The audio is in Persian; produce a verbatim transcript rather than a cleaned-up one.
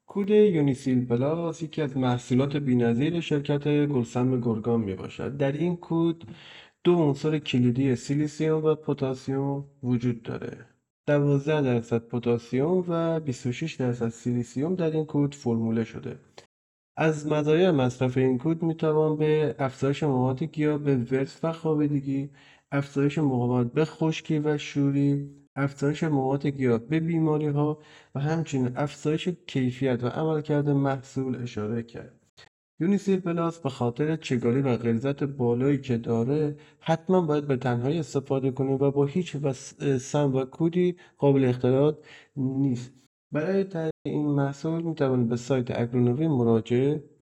کود یونیسیل پلاس یکی از محصولات بی‌نظیر شرکت گلسم گرگان میباشد. در این کود دو عنصر کلیدی سیلیسیوم و پتاسیم وجود داره. دوازده درصد پتاسیم و بیست و شش درصد سیلیسیوم در این کود فرموله شده. از مزایای مصرف این کود میتوان به افزایش مقاومت گیاه به ورس و خوابیدگی، افزایش مقاومت به خشکی و شوری، افزایش مقاومت گیاه به بیماری‌ها و همچنین افزایش کیفیت و عملکرد محصول اشاره کرد. یونیسیل پلاس به خاطر چگالی و غلظت بالایی که داره حتما باید به تنهایی استفاده کنیم و با هیچ وس- سم و کودی قابل اختلاط نیست. برای تهیه این محصول میتوانید به سایت اگرونومی مراجعه